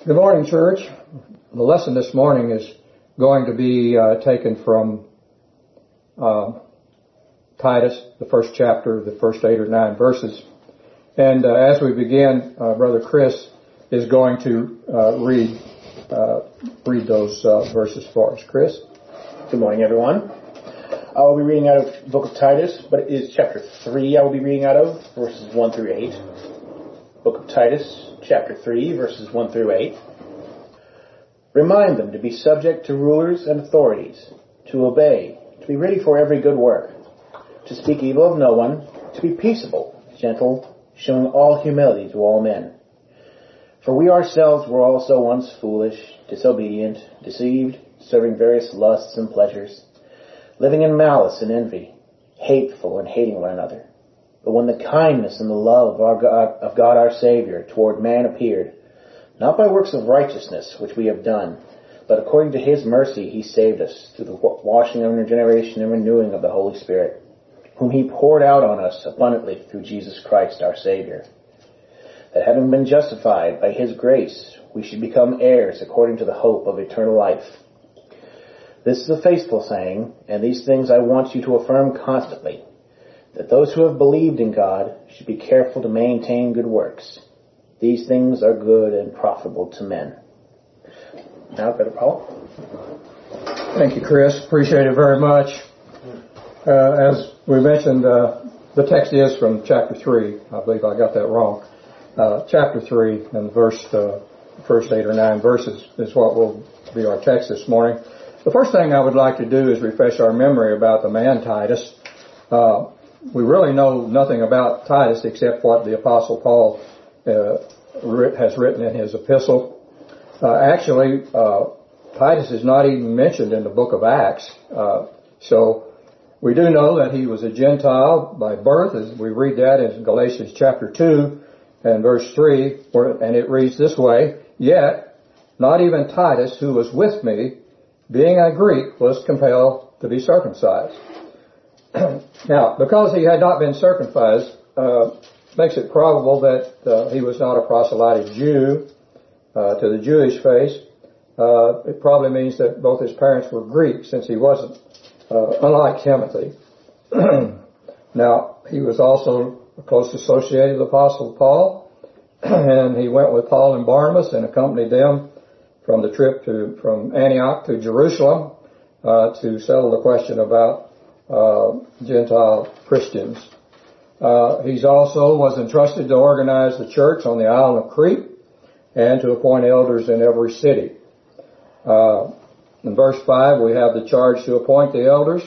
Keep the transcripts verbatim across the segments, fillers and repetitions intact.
Good morning, church. The lesson this morning is going to be uh, taken from uh, Titus, the first chapter, the first eight or nine verses. And uh, as we begin, uh, Brother Chris is going to uh, read uh, read those uh, verses for us. Chris? Good morning, everyone. I will be reading out of the book of Titus, but it is chapter three I will be reading out of, verses one through eight. Book of Titus, chapter three, verses one through eight. Remind them to be subject to rulers and authorities, to obey, to be ready for every good work, to speak evil of no one, to be peaceable, gentle, showing all humility to all men. For we ourselves were also once foolish, disobedient, deceived, serving various lusts and pleasures, living in malice and envy, hateful and hating one another. But when the kindness and the love of, our God, of God our Savior toward man appeared, not by works of righteousness which we have done, but according to His mercy He saved us through the washing of regeneration and renewing of the Holy Spirit, whom He poured out on us abundantly through Jesus Christ our Savior, that having been justified by His grace, we should become heirs according to the hope of eternal life. This is a faithful saying, and these things I want you to affirm constantly, that those who have believed in God should be careful to maintain good works. These things are good and profitable to men. Now, Brother Paul. Thank you, Chris. Appreciate it very much. Uh, as we mentioned, uh, the text is from chapter three. I believe I got that wrong. Uh, chapter three and verse, uh, first eight or nine verses is what will be our text this morning. The first thing I would like to do is refresh our memory about the man Titus. Uh, we really know nothing about Titus except what the Apostle Paul uh, has written in his epistle. Uh, actually, uh, Titus is not even mentioned in the book of Acts. Uh, so we do know that he was a Gentile by birth, as we read that in Galatians chapter two and verse three, where, and it reads this way, "Yet not even Titus, who was with me, being a Greek, was compelled to be circumcised." Now, because he had not been circumcised, uh, makes it probable that uh, he was not a proselyted Jew uh, to the Jewish faith. Uh, it probably means that both his parents were Greek, since he wasn't, uh, unlike Timothy. Now, he was also close associated with the Apostle Paul, and he went with Paul and Barnabas and accompanied them from the trip to from Antioch to Jerusalem uh, to settle the question about uh, Gentile Christians. Uh, he's also was entrusted to organize the church on the island of Crete and to appoint elders in every city. Uh, in verse five, we have the charge to appoint the elders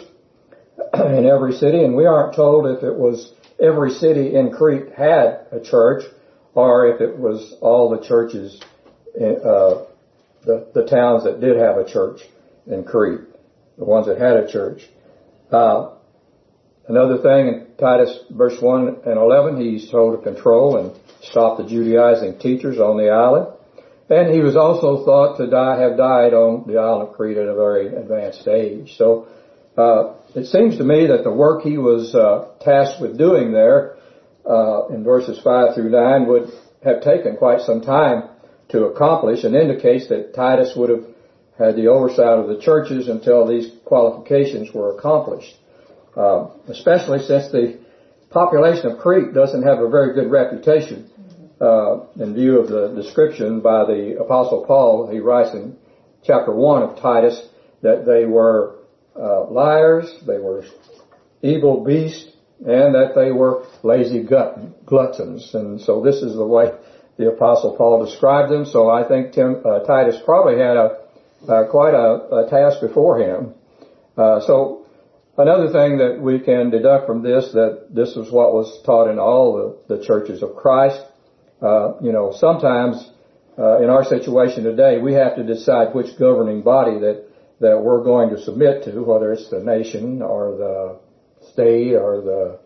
in every city, and we aren't told if it was every city in Crete had a church or if it was all the churches in, uh, The, the towns that did have a church in Crete, the ones that had a church. Uh, another thing in Titus verse one and eleven, he's told to control and stop the Judaizing teachers on the island. And he was also thought to die, have died on the island of Crete at a very advanced age. So uh, it seems to me that the work he was uh, tasked with doing there uh, in verses five through nine would have taken quite some time to accomplish, and indicates that Titus would have had the oversight of the churches until these qualifications were accomplished. Uh, especially since the population of Crete doesn't have a very good reputation uh, in view of the description by the Apostle Paul. He writes in chapter one of Titus that they were uh, liars, they were evil beasts, and that they were lazy gut- gluttons. And so this is the way the Apostle Paul described them. So I think Tim, uh, Titus probably had a uh, quite a, a task before him. Uh, so another thing that we can deduct from this, that this is what was taught in all the, the churches of Christ. Uh, you know, sometimes uh, in our situation today, we have to decide which governing body that that we're going to submit to, whether it's the nation or the state or the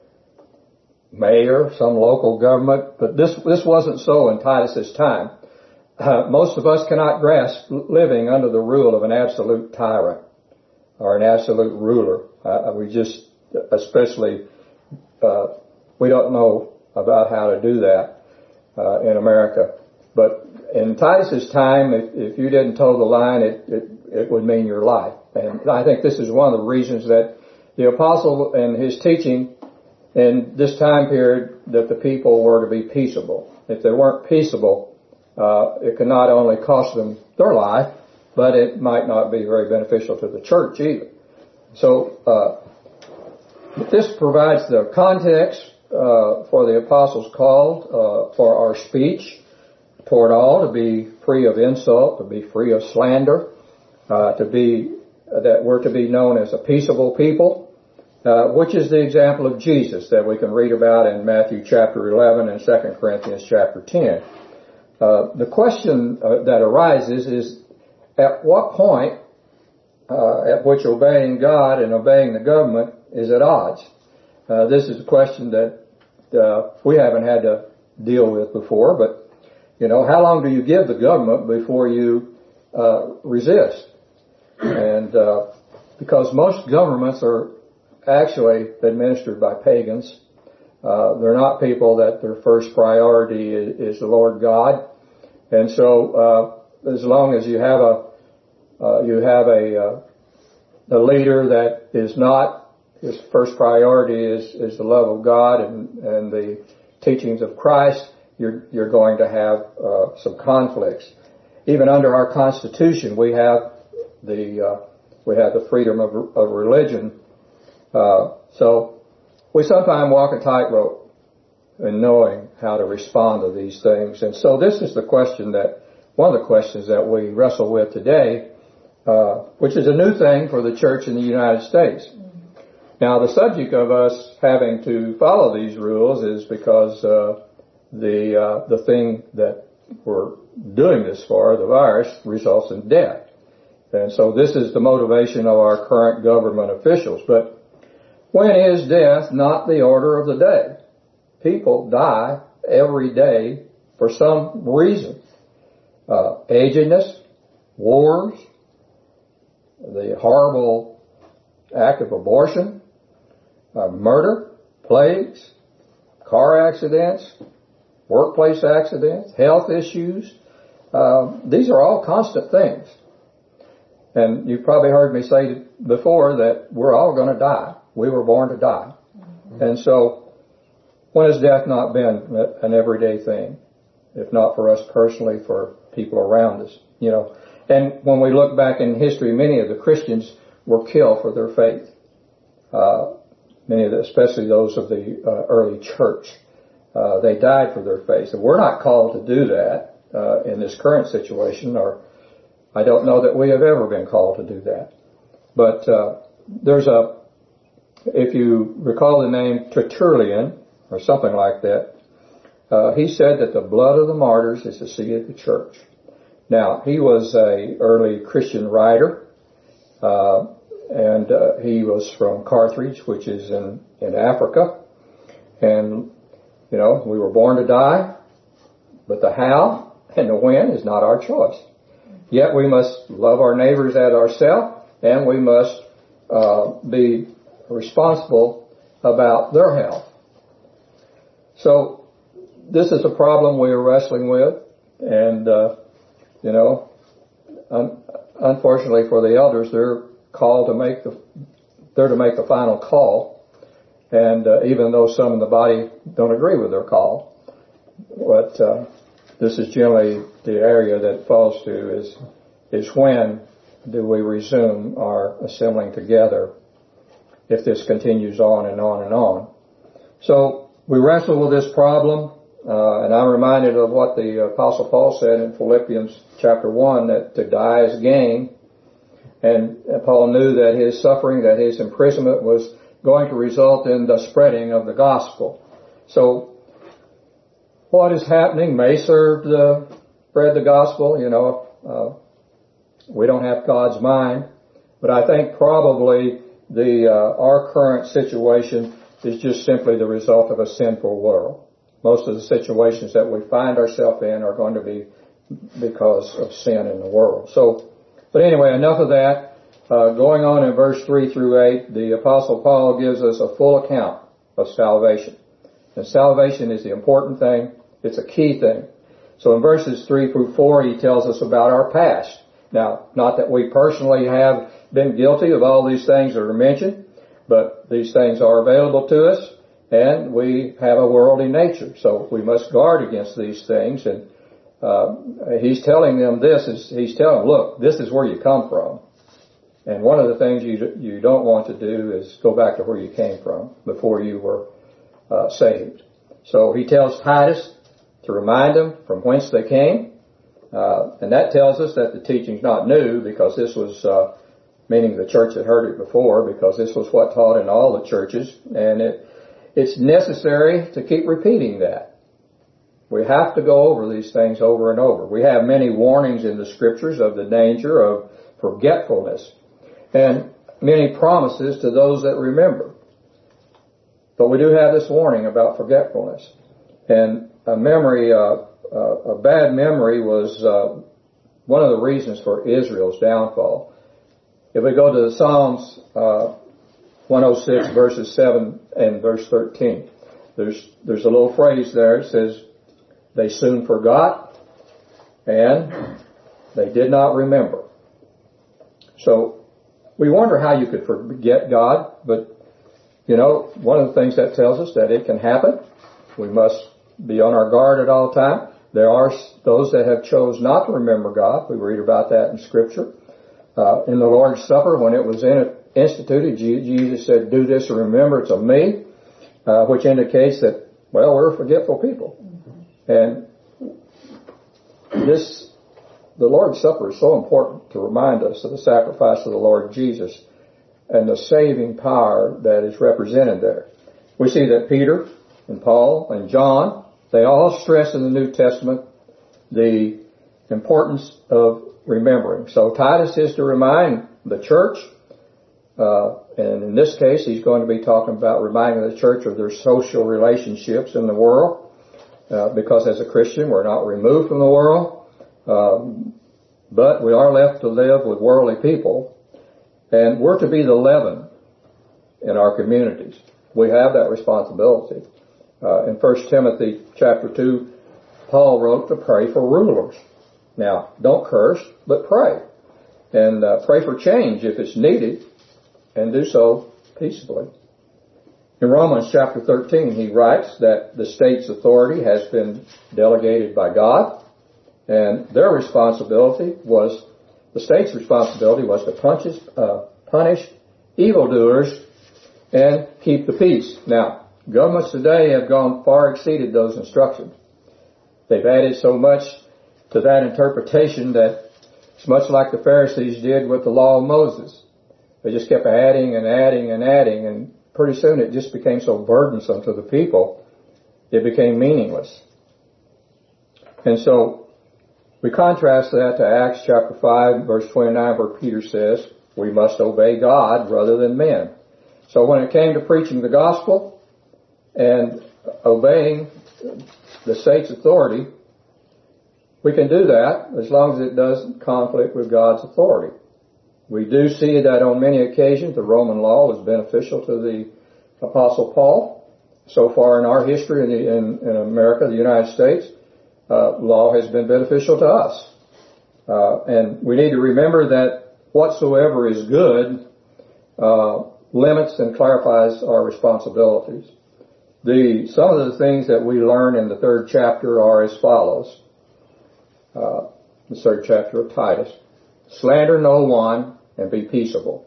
mayor, some local government. But this this wasn't so in Titus's time. Uh, most of us cannot grasp living under the rule of an absolute tyrant or an absolute ruler. Uh, we just, especially, uh, we don't know about how to do that uh, in America. But in Titus's time, if, if you didn't toe the line, it, it, it would mean your life. And I think this is one of the reasons that the apostle and his teaching in this time period that the people were to be peaceable. If they weren't peaceable, uh, it could not only cost them their life, but it might not be very beneficial to the church either. So, uh, this provides the context, uh, for the apostles' call, uh, for our speech toward all, to be free of insult, to be free of slander, uh, to be, uh, that we're to be known as a peaceable people, uh, which is the example of Jesus that we can read about in Matthew chapter eleven and Second Corinthians chapter ten. Uh, the question uh, that arises is, at what point, uh, at which obeying God and obeying the government is at odds? Uh, this is a question that, uh, we haven't had to deal with before, but, you know, how long do you give the government before you, uh, resist? And, uh, because most governments are actually administered by pagans. Uh, they're not people that their first priority is, is the Lord God. And so, uh, as long as you have a, uh, you have a, uh, a leader that is not, his first priority is, is the love of God and, and the teachings of Christ, you're, you're going to have, uh, some conflicts. Even under our Constitution, we have the, uh, we have the freedom of, of religion. Uh, so we sometimes walk a tightrope in knowing how to respond to these things. And so this is the question that, one of the questions that we wrestle with today, uh, which is a new thing for the church in the United States. Now, the subject of us having to follow these rules is because, uh, the, uh, the thing that we're doing this for, the virus, results in death. And so this is the motivation of our current government officials. But when is death not the order of the day? People die every day for some reason. Uh, agedness, wars, the horrible act of abortion, uh, murder, plagues, car accidents, workplace accidents, health issues. Uh, these are all constant things. And you've probably heard me say before that we're all going to die. We were born to die. Mm-hmm. And so, when has death not been an everyday thing? If not for us personally, for people around us, you know. And when we look back in history, many of the Christians were killed for their faith. Uh, many of the, especially those of the uh, early church. Uh, they died for their faith. And we're not called to do that, uh, in this current situation, or I don't know that we have ever been called to do that. But, uh, there's a, if you recall the name Tertullian, or something like that, uh, he said that the blood of the martyrs is the seed of the church. Now, he was a early Christian writer, uh, and uh, he was from Carthage, which is in, in Africa. And, you know, we were born to die, but the how and the when is not our choice. Yet we must love our neighbors as ourselves, and we must uh, be responsible about their health. So this is a problem we are wrestling with, and uh, you know, un- unfortunately for the elders, they're called to make the they're to make the final call, and uh, even though some in the body don't agree with their call, but uh, this is generally the area that falls to is is when do we resume our assembling together if this continues on and on and on. So we wrestle with this problem, uh, and I'm reminded of what the Apostle Paul said in Philippians chapter one, that to die is gain. And Paul knew that his suffering, that his imprisonment was going to result in the spreading of the gospel. So what is happening may serve to spread the gospel. You know, uh, we don't have God's mind, but I think probably the uh, our current situation is just simply the result of a sinful world. Most of the situations that we find ourselves in are going to be because of sin in the world. So, but anyway, enough of that. Uh, going on in verse three through eight, the Apostle Paul gives us a full account of salvation. And salvation is the important thing. It's a key thing. So in verses three through four, he tells us about our past. Now, not that we personally have been guilty of all these things that are mentioned, but these things are available to us, and we have a worldly nature. So we must guard against these things. And uh, he's telling them this, is he's telling them, look, this is where you come from. And one of the things you you don't want to do is go back to where you came from before you were uh, saved. So he tells Titus to remind them from whence they came. Uh, and that tells us that the teaching's not new, because this was, uh, meaning the church had heard it before, because this was what taught in all the churches. And it, it's necessary to keep repeating that. We have to go over these things over and over. We have many warnings in the scriptures of the danger of forgetfulness, and many promises to those that remember. But we do have this warning about forgetfulness. And a memory, uh, uh, a bad memory was uh, one of the reasons for Israel's downfall. If we go to the Psalms uh, one oh six, verses seven and verse thirteen, there's there's a little phrase there. It says, they soon forgot and they did not remember. So we wonder how you could forget God, but you know, one of the things that tells us that it can happen. We must be on our guard at all time. There are those that have chose not to remember God. We read about that in Scripture. Uh, in the Lord's Supper, when it was in, instituted, Jesus said, do this in remembrance of me, uh, which indicates that, well, we're forgetful people. And this, the Lord's Supper is so important to remind us of the sacrifice of the Lord Jesus and the saving power that is represented there. We see that Peter and Paul and John, they all stress in the New Testament the importance of remembering. So Titus is to remind the church, uh, and in this case he's going to be talking about reminding the church of their social relationships in the world, uh, because as a Christian we're not removed from the world, um, but we are left to live with worldly people, and we're to be the leaven in our communities. We have that responsibility. Uh, in First Timothy chapter two, Paul wrote to pray for rulers. Now, don't curse, but pray. And uh, pray for change if it's needed, and do so peaceably. In Romans chapter thirteen, he writes that the state's authority has been delegated by God, and their responsibility was, the state's responsibility was to punish, uh, punish evildoers and keep the peace. Now, governments today have gone far exceeded those instructions. They've added so much to that interpretation that it's much like the Pharisees did with the law of Moses. They just kept adding and adding and adding, and pretty soon it just became so burdensome to the people, it became meaningless. And so we contrast that to Acts chapter five, verse twenty-nine, where Peter says, we must obey God rather than men. So when it came to preaching the gospel and obeying the state's authority, we can do that as long as it doesn't conflict with God's authority. We do see that on many occasions the Roman law was beneficial to the Apostle Paul. So far in our history in, the, in, in America, the United States, uh, law has been beneficial to us. Uh, and we need to remember that whatsoever is good uh, limits and clarifies our responsibilities. The, some of the things that we learn in the third chapter are as follows. Uh, the third chapter of Titus. Slander no one and be peaceable.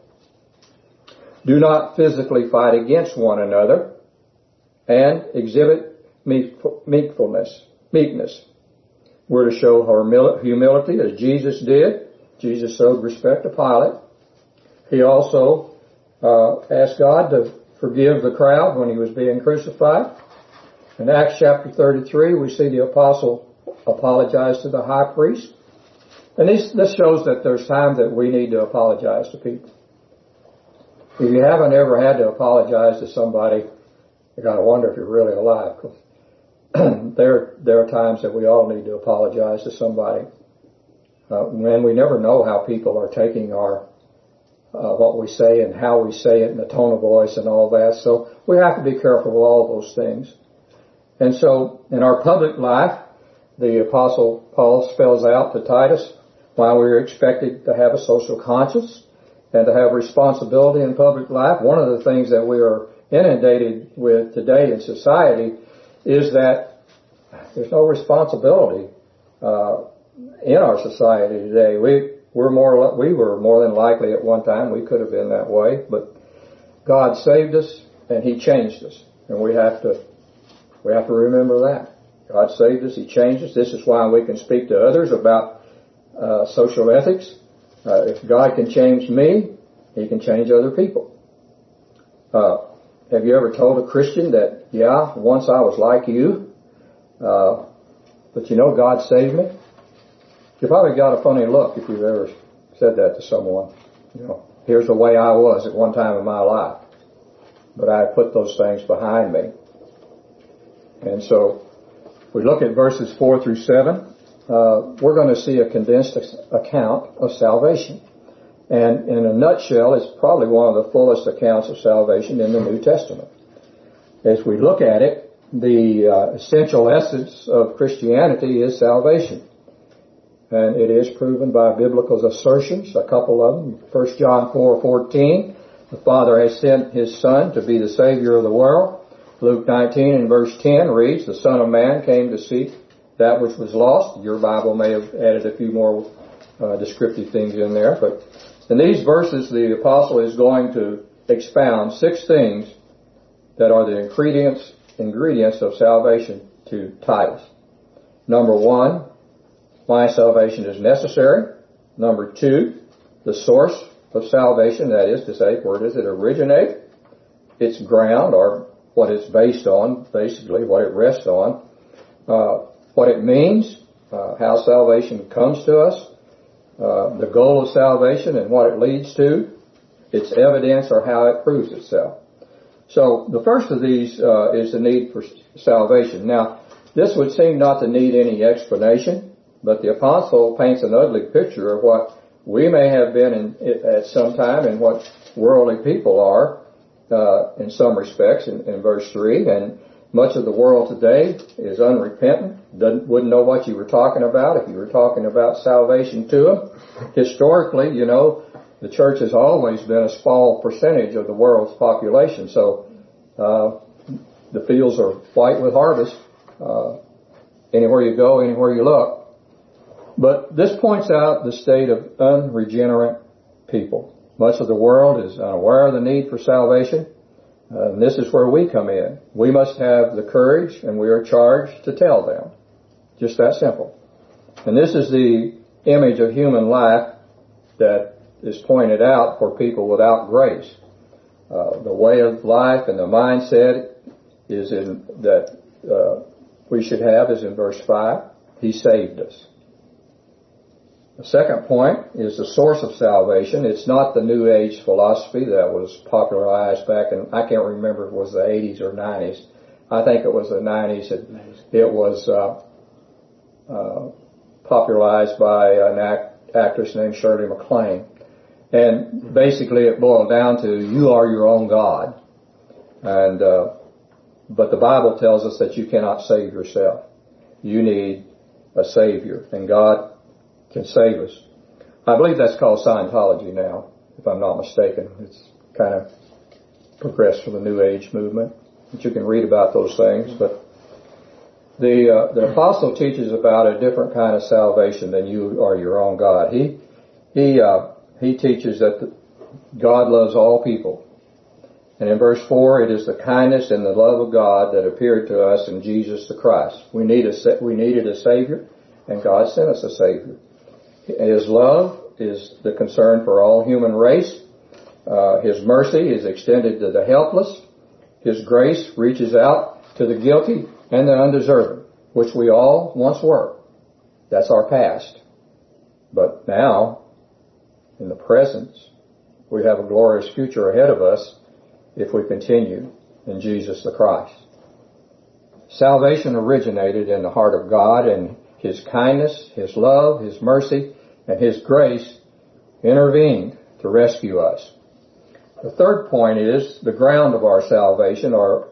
Do not physically fight against one another, and exhibit meekfulness, meekness. We're to show humility as Jesus did. Jesus showed respect to Pilate. He also uh, asked God to forgive the crowd when he was being crucified. In Acts chapter thirty-three, we see the apostle apologize to the high priest. And this, this shows that there's times that we need to apologize to people. If you haven't ever had to apologize to somebody, you gotta wonder if you're really alive. there, there are times that we all need to apologize to somebody. Uh, and we never know how people are taking our Uh, what we say and how we say it and the tone of voice and all that. So we have to be careful with all those things. And so in our public life, the Apostle Paul spells out to Titus why we're expected to have a social conscience and to have responsibility in public life. One of the things that we are inundated with today in society is that there's no responsibility uh, in our society today. We we're more we were more than likely at one time we could have been that way, but God saved us and He changed us, and we have to we have to remember that God saved us, He changed us. This is why we can speak to others about uh, social ethics. Uh, if God can change me, He can change other people. Uh, have you ever told a Christian that, yeah, once I was like you, uh, but you know God saved me? You probably got a funny look if you've ever said that to someone. You know, here's the way I was at one time in my life, but I put those things behind me. And so, if we look at verses four through seven, uh, we're going to see a condensed account of salvation. And in a nutshell, it's probably one of the fullest accounts of salvation in the New Testament. As we look at it, the uh, essential essence of Christianity is salvation. And it is proven by biblical assertions, a couple of them. First John four fourteen, the Father has sent His Son to be the Savior of the world. Luke nineteen and verse ten reads, the Son of Man came to seek that which was lost. Your Bible may have added a few more uh, descriptive things in there, but in these verses, the apostle is going to expound six things that are the ingredients, ingredients of salvation to Titus. Number one, why salvation is necessary. Number two, the source of salvation, that is to say, where does it originate? Its ground, or what it's based on, basically what it rests on. Uh, what it means, uh, how salvation comes to us. Uh, the goal of salvation and what it leads to, its evidence or how it proves itself. So the first of these uh, is the need for salvation. Now, this would seem not to need any explanation, but the apostle paints an ugly picture of what we may have been in, at some time and what worldly people are uh, in some respects in, in verse three. And much of the world today is unrepentant, doesn't, wouldn't know what you were talking about if you were talking about salvation to them. Historically, you know, the church has always been a small percentage of the world's population, so uh, the fields are white with harvest uh, anywhere you go, anywhere you look. But this points out the state of unregenerate people. Much of the world is unaware of the need for salvation. Uh, and this is where we come in. We must have the courage, and we are charged to tell them. Just that simple. And this is the image of human life that is pointed out for people without grace. Uh, the way of life and the mindset is in that uh, we should have is in verse five. He saved us. The second point is the source of salvation. It's not the New Age philosophy that was popularized back in, I can't remember if it was the eighties or nineties. I think it was the nineties. It, it was uh, uh, popularized by an act, actress named Shirley MacLaine. And basically it boiled down to, you are your own God. And uh, but the Bible tells us that you cannot save yourself. You need a Savior. And God can save us. I believe that's called Scientology now, if I'm not mistaken. It's kind of progressed from the New Age movement. But you can read about those things. But the uh, the apostle teaches about a different kind of salvation than you are your own God. He he uh, he teaches that the, God loves all people. And in verse four, it is the kindness and the love of God that appeared to us in Jesus the Christ. We need a we needed a Savior, and God sent us a Savior. His love is the concern for all human race. Uh, His mercy is extended to the helpless. His grace reaches out to the guilty and the undeserving, which we all once were. That's our past. But now, in the present, we have a glorious future ahead of us if we continue in Jesus the Christ. Salvation originated in the heart of God, and His kindness, His love, His mercy, and His grace intervened to rescue us. The third point is the ground of our salvation, or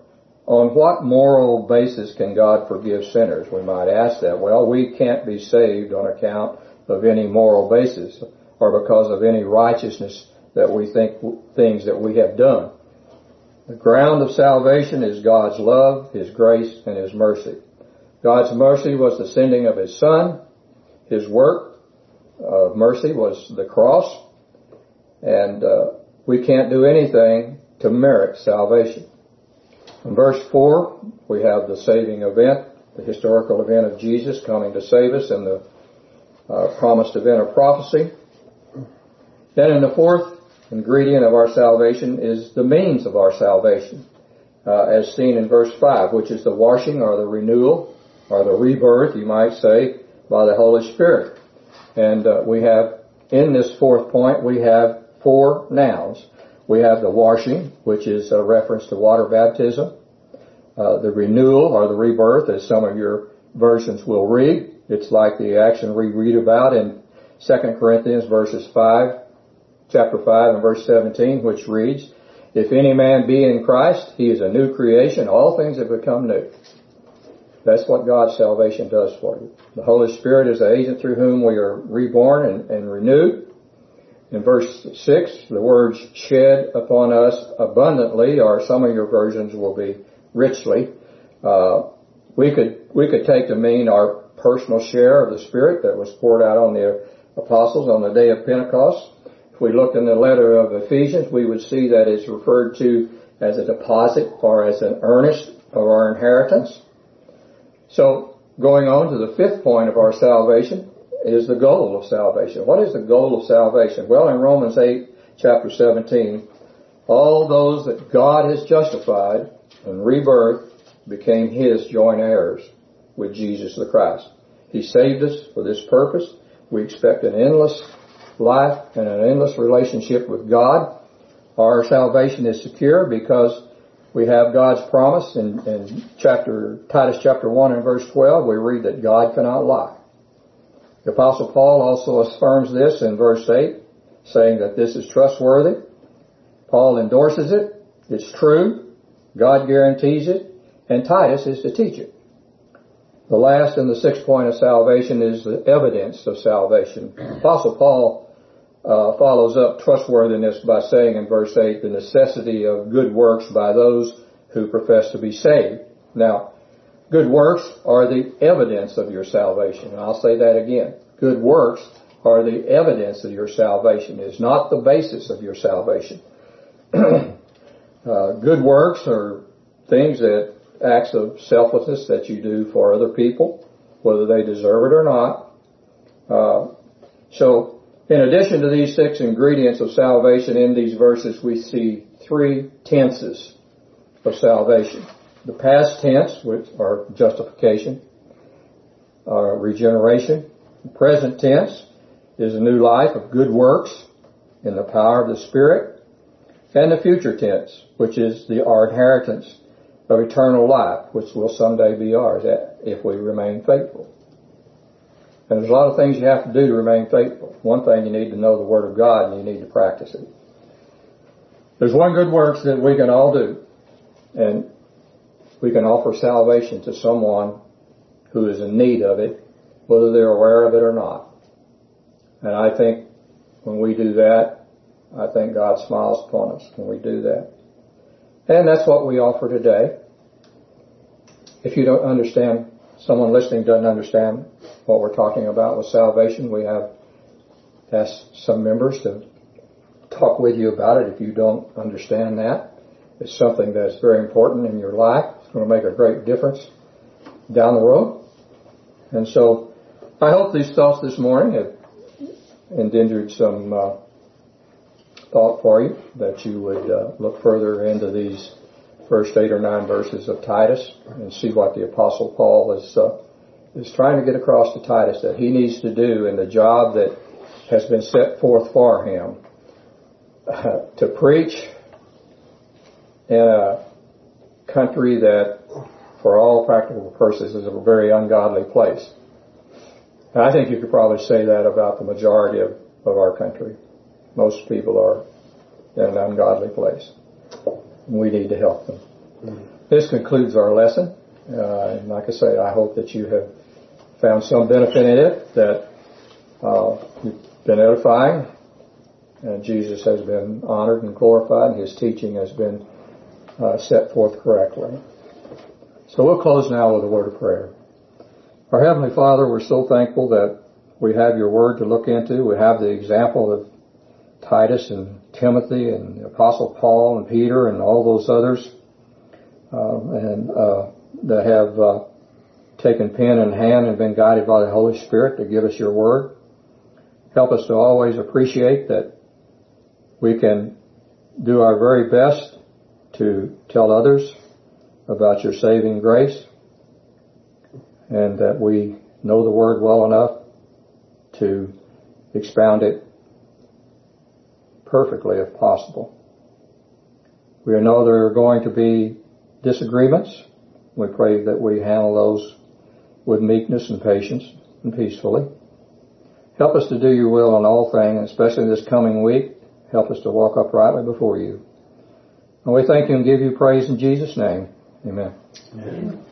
on what moral basis can God forgive sinners? We might ask that. Well, we can't be saved on account of any moral basis or because of any righteousness that we think, things that we have done. The ground of salvation is God's love, His grace, and His mercy. God's mercy was the sending of His Son. His work of mercy was the cross. And uh, we can't do anything to merit salvation. In verse four, we have the saving event, the historical event of Jesus coming to save us, and the uh, promised event of prophecy. Then in the fourth ingredient of our salvation is the means of our salvation, uh, as seen in verse five, which is the washing or the renewal or the rebirth, you might say, by the Holy Spirit. And uh, we have, in this fourth point, we have four nouns. We have the washing, which is a reference to water baptism. Uh, the renewal or the rebirth, as some of your versions will read. It's like the action we read about in Second Corinthians verses five, chapter five and verse seventeen, which reads, "If any man be in Christ, he is a new creation. All things have become new." That's what God's salvation does for you. The Holy Spirit is the agent through whom we are reborn and, and renewed. In verse six, the words "shed upon us abundantly," or some of your versions will be richly. Uh, we could we could take to mean our personal share of the Spirit that was poured out on the apostles on the day of Pentecost. If we looked in the letter of Ephesians, we would see that it's referred to as a deposit or as an earnest of our inheritance. So, going on to the fifth point of our salvation is the goal of salvation. What is the goal of salvation? Well, in Romans eight, chapter seventeen, all those that God has justified and rebirthed became His joint heirs with Jesus the Christ. He saved us for this purpose. We expect an endless life and an endless relationship with God. Our salvation is secure because we have God's promise in, in chapter Titus chapter one and verse twelve. We read that God cannot lie. The Apostle Paul also affirms this in verse eight, saying that this is trustworthy. Paul endorses it. It's true. God guarantees it. And Titus is to teach it. The last and the sixth point of salvation is the evidence of salvation. Apostle Paul uh, follows up trustworthiness by saying in verse eight, the necessity of good works by those who profess to be saved. Now, good works are the evidence of your salvation. And I'll say that again. Good works are the evidence of your salvation. It's not the basis of your salvation. uh, good works are things that, acts of selflessness that you do for other people, whether they deserve it or not. Uh, so, in addition to these six ingredients of salvation in these verses, we see three tenses of salvation. The past tense, which are justification, uh, regeneration. The present tense is a new life of good works in the power of the Spirit. And the future tense, which is the our inheritance of eternal life, which will someday be ours if we remain faithful. And there's a lot of things you have to do to remain faithful. One thing, you need to know the Word of God and you need to practice it. There's one good works that we can all do, and we can offer salvation to someone who is in need of it, whether they're aware of it or not. And I think when we do that, I think God smiles upon us when we do that. And that's what we offer today. If you don't understand, someone listening doesn't understand what we're talking about with salvation, we have asked some members to talk with you about it if you don't understand that. It's something that's very important in your life. It's going to make a great difference down the road. And so I hope these thoughts this morning have engendered some uh, thought for you, that you would uh, look further into these first eight or nine verses of Titus and see what the Apostle Paul is uh, is trying to get across to Titus that he needs to do in the job that has been set forth for him, uh, to preach in a country that, for all practical purposes, is a very ungodly place. And I think you could probably say that about the majority of, of our country. Most people are in an ungodly place. We need to help them. Mm-hmm. this concludes our lesson. Uh, and like I say, I hope that you have found some benefit in it, that uh, you've been edifying, and Jesus has been honored and glorified, and His teaching has been uh, set forth correctly. So we'll close now with a word of prayer. Our Heavenly Father, we're so thankful that we have Your Word to look into. We have the example of Titus and Timothy and the Apostle Paul and Peter and all those others uh, and uh, that have uh, taken pen in hand and been guided by the Holy Spirit to give us Your Word. Help us to always appreciate that we can do our very best to tell others about Your saving grace, and that we know the Word well enough to expound it perfectly if possible. We know there are going to be disagreements. We pray that we handle those with meekness and patience and peacefully. Help us to do Your will in all things, especially this coming week. Help us to walk uprightly before You. And we thank You and give You praise in Jesus' name. Amen. Amen.